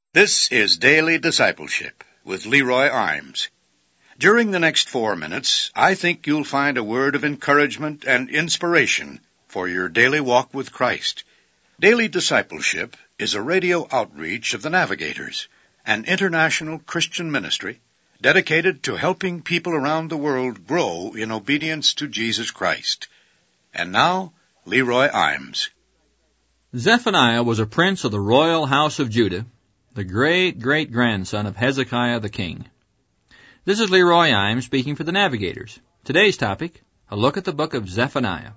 This is Daily Discipleship with Leroy Imes. During the next 4 minutes, I think you'll find a word of encouragement and inspiration for your daily walk with Christ. Daily Discipleship is a radio outreach of the Navigators, an international Christian ministry dedicated to helping people around the world grow in obedience to Jesus Christ. And now, Leroy Imes. Zephaniah was a prince of the royal house of Judah, the great-great-grandson of Hezekiah the king. This is Leroy Imes speaking for the Navigators. Today's topic, a look at the book of Zephaniah.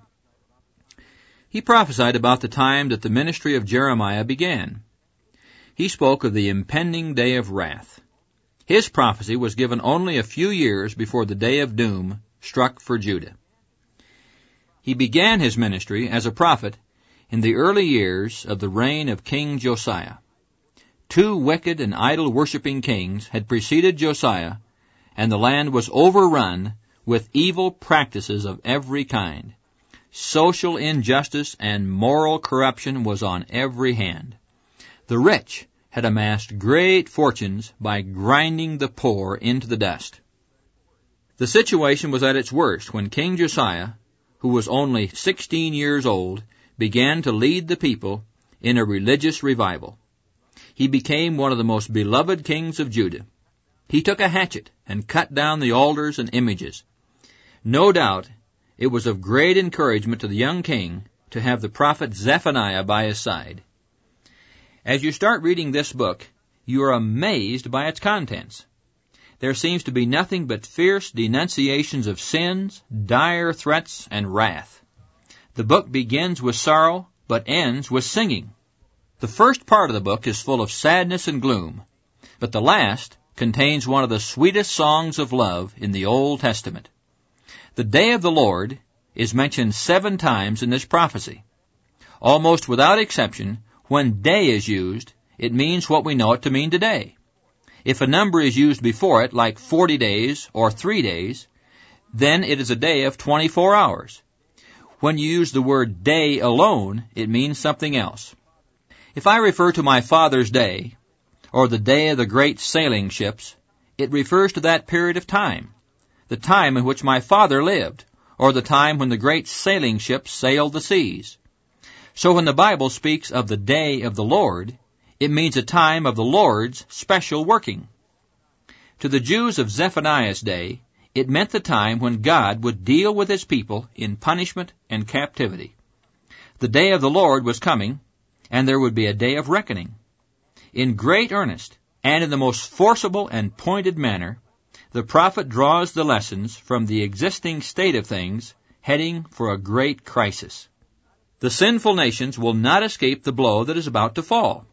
He prophesied about the time that the ministry of Jeremiah began. He spoke of the impending day of wrath. His prophecy was given only a few years before the day of doom struck for Judah. He began his ministry as a prophet in the early years of the reign of King Josiah. 2 wicked and idol-worshipping kings had preceded Josiah, and the land was overrun with evil practices of every kind. Social injustice and moral corruption was on every hand. The rich had amassed great fortunes by grinding the poor into the dust. The situation was at its worst when King Josiah, who was only 16 years old, began to lead the people in a religious revival. He became one of the most beloved kings of Judah. He took a hatchet and cut down the altars and images. No doubt it was of great encouragement to the young king to have the prophet Zephaniah by his side. As you start reading this book, you are amazed by its contents. There seems to be nothing but fierce denunciations of sins, dire threats, and wrath. The book begins with sorrow, but ends with singing. The first part of the book is full of sadness and gloom, but the last contains one of the sweetest songs of love in the Old Testament. The day of the Lord is mentioned 7 times in this prophecy. Almost without exception, when day is used, it means what we know it to mean today. If a number is used before it, like 40 days or 3 days, then it is a day of 24 hours. When you use the word day alone, it means something else. If I refer to my father's day, or the day of the great sailing ships, it refers to that period of time, the time in which my father lived, or the time when the great sailing ships sailed the seas. So when the Bible speaks of the day of the Lord, it means a time of the Lord's special working. To the Jews of Zephaniah's day, it meant the time when God would deal with his people in punishment and captivity. The day of the Lord was coming, and there would be a day of reckoning. In great earnest, and in the most forcible and pointed manner, the prophet draws the lessons from the existing state of things, heading for a great crisis. The sinful nations will not escape the blow that is about to fall.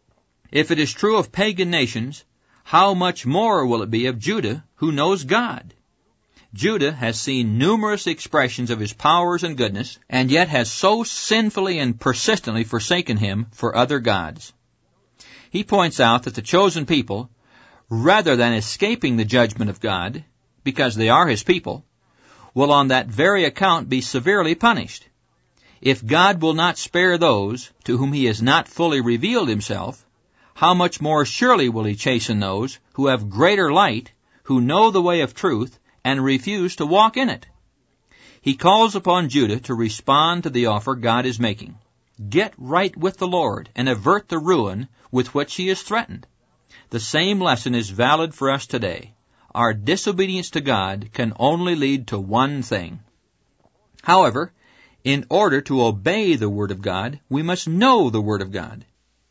If it is true of pagan nations, how much more will it be of Judah, who knows God? Judah has seen numerous expressions of his powers and goodness, and yet has so sinfully and persistently forsaken him for other gods. He points out that the chosen people, rather than escaping the judgment of God, because they are his people, will on that very account be severely punished. If God will not spare those to whom he has not fully revealed himself, how much more surely will he chasten those who have greater light, who know the way of truth, and refuse to walk in it. He calls upon Judah to respond to the offer God is making. Get right with the Lord and avert the ruin with which he is threatened. The same lesson is valid for us today. Our disobedience to God can only lead to one thing. However, in order to obey the Word of God, we must know the Word of God.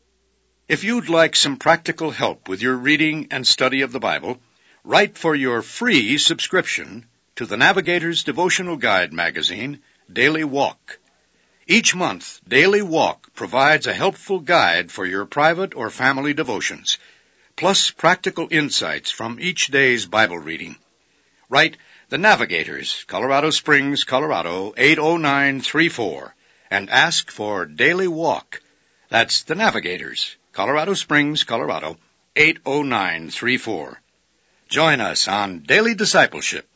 If you'd like some practical help with your reading and study of the Bible, write for your free subscription to the Navigator's devotional guide magazine, Daily Walk. Each month, Daily Walk provides a helpful guide for your private or family devotions, plus practical insights from each day's Bible reading. Write The Navigators, Colorado Springs, Colorado, 80934, and ask for Daily Walk. That's The Navigators, Colorado Springs, Colorado, 80934. Join us on Daily Discipleship